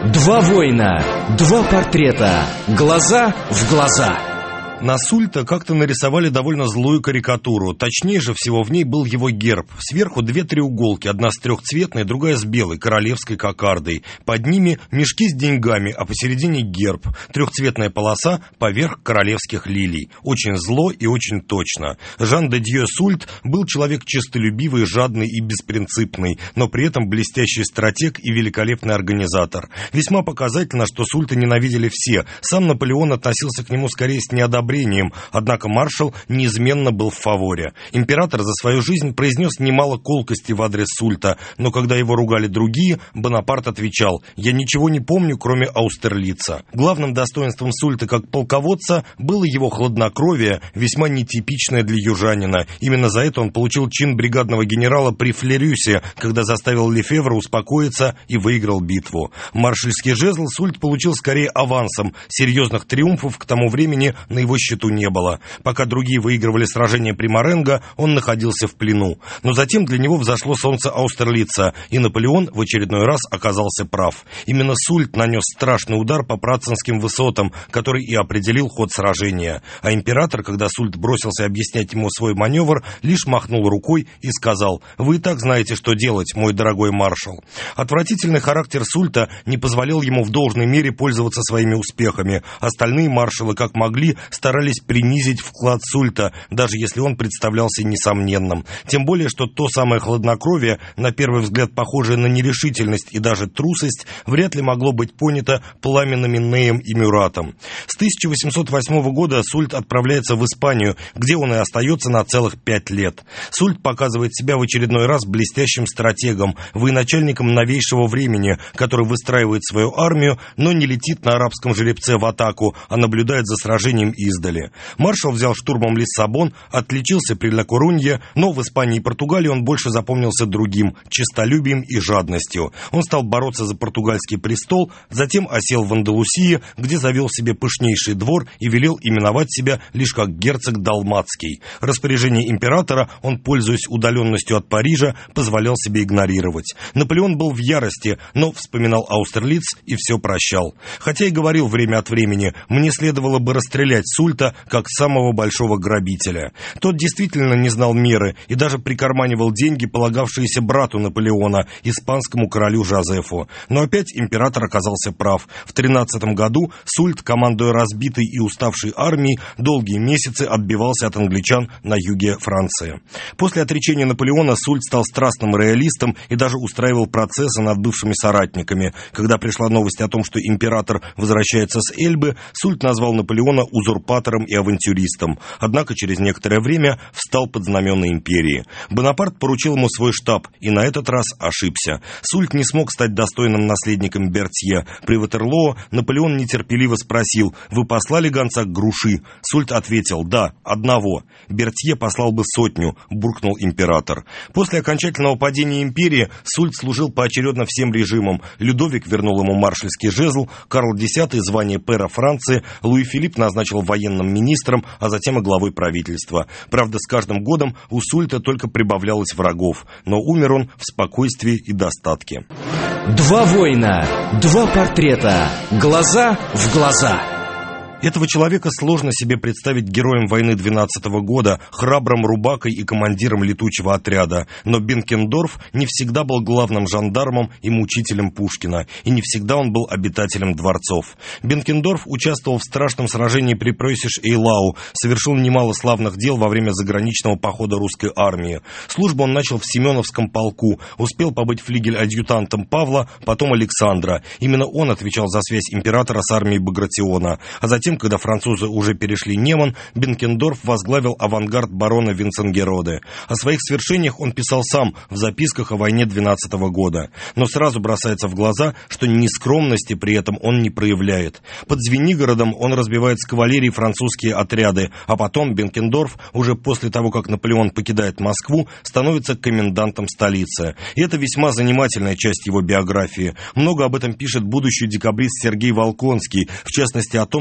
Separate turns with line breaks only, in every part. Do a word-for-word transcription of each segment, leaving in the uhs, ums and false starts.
Два воина, два портрета, глаза в глаза.
На Сульта как-то нарисовали довольно злую карикатуру. Точнее же всего в ней был его герб. Сверху две треуголки, одна с трехцветной, другая с белой, королевской кокардой. Под ними мешки с деньгами, а посередине герб. Трехцветная полоса поверх королевских лилий. Очень зло и очень точно. Жан де Дьё Сульт был человек честолюбивый, жадный и беспринципный, но при этом блестящий стратег и великолепный организатор. Весьма показательно, что Сульта ненавидели все. Сам Наполеон относился к нему скорее с неодобрением. Однако маршал неизменно был в фаворе. Император за свою жизнь произнес немало колкостей в адрес Сульта, но когда его ругали другие, Бонапарт отвечал: «Я ничего не помню, кроме Аустерлица». Главным достоинством Сульта как полководца было его хладнокровие, весьма нетипичное для южанина. Именно за это он получил чин бригадного генерала при Флерюсе, когда заставил Лефевра успокоиться и выиграл битву. Маршальский жезл Сульт получил скорее авансом. Серьезных триумфов к тому времени на его счету не было. Пока другие выигрывали сражение при Маренго, он находился в плену. Но затем для него взошло солнце Аустерлица, и Наполеон в очередной раз оказался прав. Именно Сульт нанес страшный удар по Пратценским высотам, который и определил ход сражения. А император, когда Сульт бросился объяснять ему свой маневр, лишь махнул рукой и сказал: «Вы и так знаете, что делать, мой дорогой маршал». Отвратительный характер Сульта не позволял ему в должной мере пользоваться своими успехами. Остальные маршалы, как могли, старались принизить вклад Сульта, даже если он представлялся несомненным. Тем более, что то самое хладнокровие, на первый взгляд похожее на нерешительность и даже трусость, вряд ли могло быть понято пламенными Неем и Мюратом. С тысяча восемьсот восьмого года Сульт отправляется в Испанию, где он и остается на целых пять лет. Сульт показывает себя в очередной раз блестящим стратегом, военачальником новейшего времени, который выстраивает свою армию, но не летит на арабском жеребце в атаку, а наблюдает за сражением издали. Маршал взял штурмом Лиссабон, отличился при Ля Корунье, но в Испании и Португалии он больше запомнился другим – честолюбием и жадностью. Он стал бороться за португальский престол, затем осел в Андалусии, где завел себе пышнейший двор и велел именовать себя лишь как герцог Далматский. Распоряжение императора он, пользуясь удаленностью от Парижа, позволял себе игнорировать. Наполеон был в ярости, но вспоминал Аустерлиц и все прощал. Хотя и говорил время от времени: «Мне следовало бы расстрелять Сульта как самого большого грабителя». Тот действительно не знал меры и даже прикарманивал деньги, полагавшиеся брату Наполеона, испанскому королю Жозефу. Но опять император оказался прав. В тринадцатом году Сульт, командуя разбитой и уставшей армией, долгие месяцы отбивался от англичан на юге Франции. После отречения Наполеона Сульт стал страстным роялистом и даже устраивал процессы над бывшими соратниками. Когда пришла новость о том, что император возвращается с Эльбы, Сульт назвал Наполеона узурпатором и авантюристом, однако через некоторое время встал под знамена империи. Бонапарт поручил ему свой штаб, и на этот раз ошибся. Сульт не смог стать достойным наследником Бертье. При Ватерлоо Наполеон нетерпеливо спросил: «Вы послали гонца к Груши?» Сульт ответил: «Да, одного». «Бертье послал бы сотню», — буркнул император. После окончательного падения империи Сульт служил поочередно всем режимам. Людовик вернул ему маршальский жезл, Карл Десятый — звание пэра Франции, Луи Филипп назначил военным министром, а затем и главой правительства. Правда, с каждым годом у Сульта только прибавлялось врагов, но умер он в спокойствии и достатке.
Два воина, два портрета, глаза в глаза.
Этого человека сложно себе представить героем войны двенадцатого года, храбрым рубакой и командиром летучего отряда. Но Бенкендорф не всегда был главным жандармом и мучителем Пушкина, и не всегда он был обитателем дворцов. Бенкендорф участвовал в страшном сражении при Прeußisch-Eylau, совершил немало славных дел во время заграничного похода русской армии. Службу он начал в Семеновском полку, успел побыть флигель-адъютантом Павла, потом Александра. Именно он отвечал за связь императора с армией Багратиона. А затем, когда французы уже перешли Неман, Бенкендорф возглавил авангард барона Винценгероде. О своих свершениях он писал сам в записках о войне двенадцатого года. Но сразу бросается в глаза, что ни скромности при этом он не проявляет. Под Звенигородом он разбивает с кавалерией французские отряды, а потом Бенкендорф, уже после того, как Наполеон покидает Москву, становится комендантом столицы. И это весьма занимательная часть его биографии. Много об этом пишет будущий декабрист Сергей Волконский, в частности о том, как Бенкендорф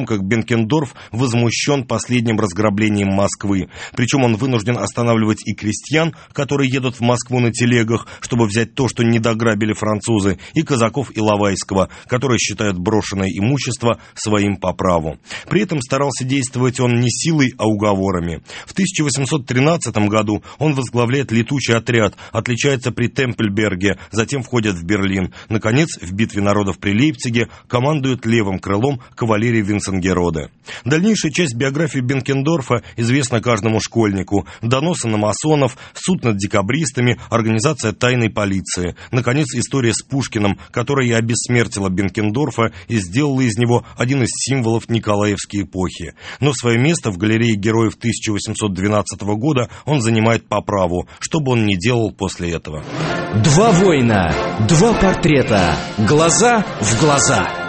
Бенкендорф возмущен последним разграблением Москвы. Причем он вынужден останавливать и крестьян, которые едут в Москву на телегах, чтобы взять то, что не дограбили французы, и казаков Иловайского, которые считают брошенное имущество своим по праву. При этом старался действовать он не силой, а уговорами. В тысяча восемьсот тринадцатом году он возглавляет летучий отряд, отличается при Темпельберге, затем входит в Берлин. Наконец, в битве народов при Лейпциге командует левым крылом кавалерии Винценгероде. Дальнейшая часть биографии Бенкендорфа известна каждому школьнику. Доносы на масонов, суд над декабристами, организация тайной полиции. Наконец, история с Пушкиным, которая и обессмертила Бенкендорфа и сделала из него один из символов Николаевской эпохи. Но свое место в галерее героев тысяча восемьсот двенадцатого года он занимает по праву, что бы он ни делал после этого.
Два воина, два портрета, глаза в глаза.